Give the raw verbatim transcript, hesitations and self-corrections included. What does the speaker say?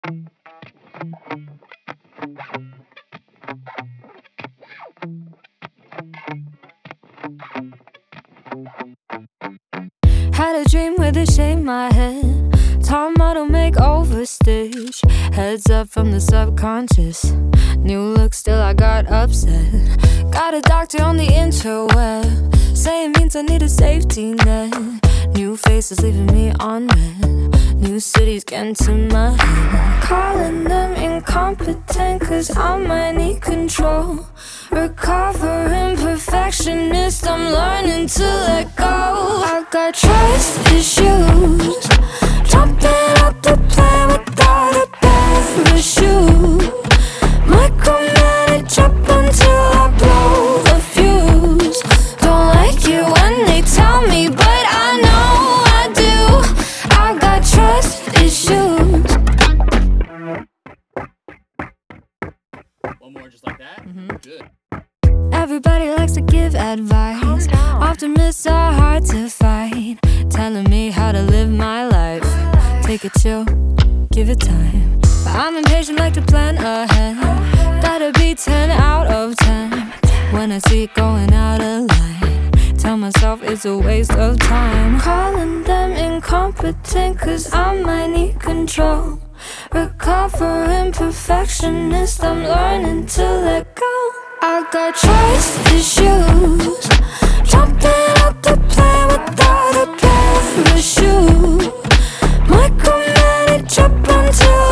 Had a dream with a shave my head, top model makeover stage. Heads up from the subconscious. New look, still I got upset. Got a doctor on the interweb, saying means I need a safety net. New faces leaving me on red. New cities getting to my head. Calling them incompetent, cause I might need control. Recovering perfectionist, I'm learning to let go. I got trust issues, jumping out the plane without a parachute. Micromanage up until I blow the fuse. Don't like it when they tell me, but I know I do. I got trust issues. One more just like that? Mm-hmm. Good. Everybody likes to give advice. Optimists are hard to fight, telling me how to live my life. Take it chill, give it time. But I'm impatient, like to plan ahead. That'll be ten out of ten. When I see it going out of line, tell myself it's a waste of time. Calling them incompetent, cause I might need control. Recovering perfectionist, I'm learning to let go. I got trust issues, jumping out the plane without a parachute. Micromanage up until